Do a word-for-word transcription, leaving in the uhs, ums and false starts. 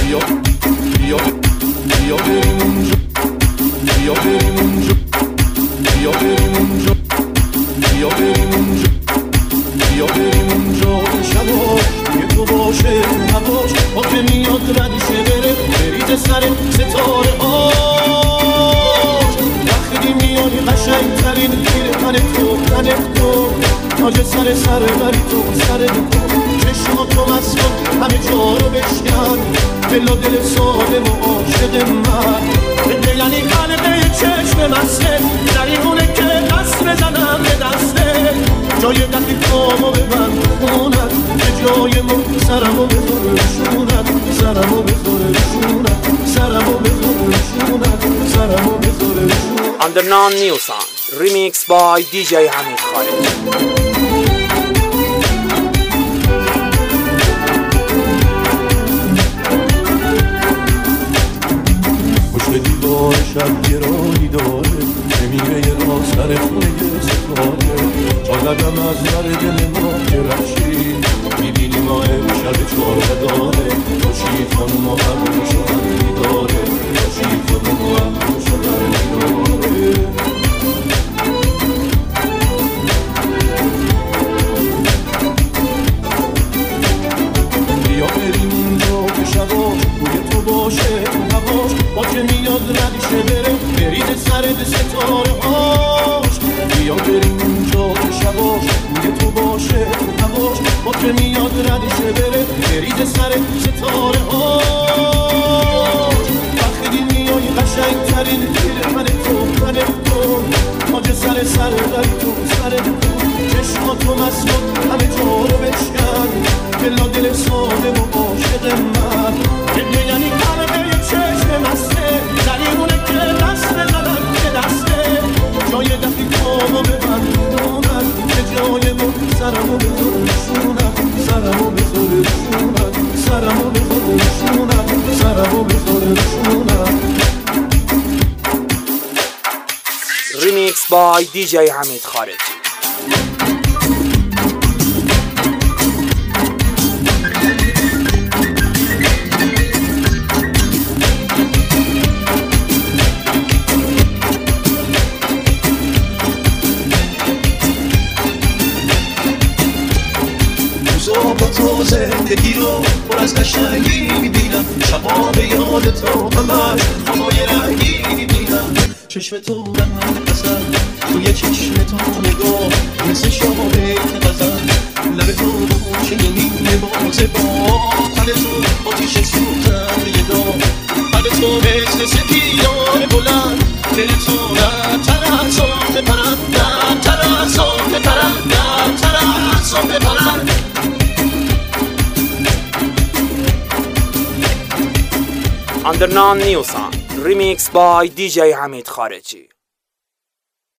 بیا بیا بیا بریم اونجا بیا بریم اونجا بیا بریم اونجا بیا بریم اونجا بیا بریم اونجا شباش روی تو باشه هواش با که میاد ردشه بره بریز سر ستاره هاش وقتی میانی قشنگ ترین گیر تن تو تن تو تاج سر سر بری تو سر تو چشم تو مسکن همه جا رو بشکن دل و دل سالم و عاشق من دل یعنی قلبه چشم مسته دریمونه که دست بزنم به دسته جای دقی کامو ببند خونت به جای ما سرمو بذاره شونت سرمو بذاره شونت سرمو بذاره شونت سرمو بذاره شونت Undernan new song remix by دی جی حمید خارجی. پشت دیوار شب گرانی داره نمیره یه راه سر خونه یه ستاره تا قدم از بر دل ما که رفشی میبینی ماه شب چاره داره باشید خانم و عبوش و همی داره باشید خانم و عبوش و همی داره بیا بریم اونجا که شباش بوی تو باشه هواش با که میاد ردیشه بره برید سر به ستاره هاش بیا بریم اونجا که شباش بوی تو باشه هواش با که میاد ردیشه بره برید سر ستاره هاش وقتی میای قشنگ ترین گیر من تو من تو تاج سر سر بری تو سر تو چشما تو مسکن همه جا رو بشکن دل و دل ساده و عاشق من دل یعنی قلبه چشم مسته دلیمونه که دست بزنم که دسته جای دفی کامو ببند دونت به جای ما سرمو بذاره شونت سرمو بذاره شونت سرمو بذاره شونت سرمو بذاره شونت remix by دی جی حمید خارجی. با تو زندگی رو پر از قشنگی میبینم شبا به یاد تو همش خوابای رنگی میبینم چشم تو رنگ قصد توی چشم تو نگاه مثل شاهده غزل لب تو بوشه نیمه باز با قد تو آتیش سوزن یه دام قد تو مثل سپیدان بلند دل تو رفتر از آن بپرند رفتر از آن بپرند رفتر از آن بپرند Undernan new song remix by دی جی حمید خارجی.